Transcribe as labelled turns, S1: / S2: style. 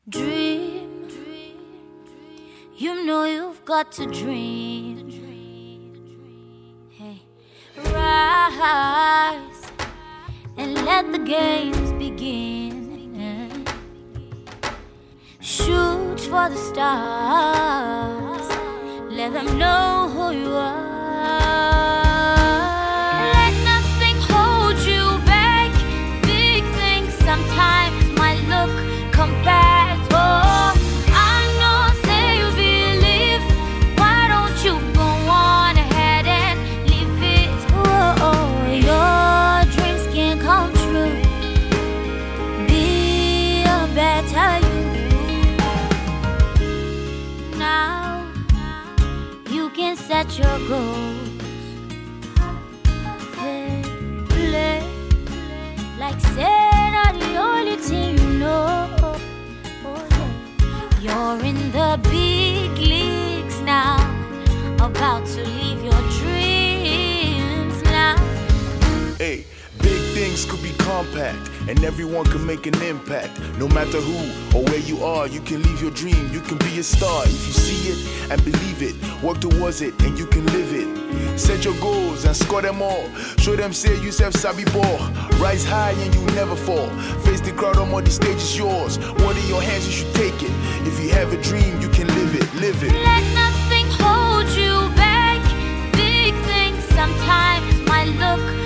S1: Dream, you know you've got to dream. Hey, rise and let the games begin. Shoot for the stars, let them know who you are. Let nothing hold you back. Big things sometimes might look compact. Oh, I know, say you believe. Why don't you go on ahead and leave it? Oh, your dreams can come true. Be a better you. Now you can set your goals. Play like say not the only thing you know. You're in the big leagues now, about to leave your dreams now.
S2: Hey, big things could be compact, and everyone can make an impact. No matter who or where you are, you can leave your dream, you can be a star. If you see it and believe it, work towards it and you can live it. Set your goals and score them all. Show them say you self sabi ball. Rise high and you never fall. Face the crowd on the stage is yours. What in your hands, you should take it. If you have a dream, you can live it, live it.
S1: Let nothing hold you back. Big things sometimes might look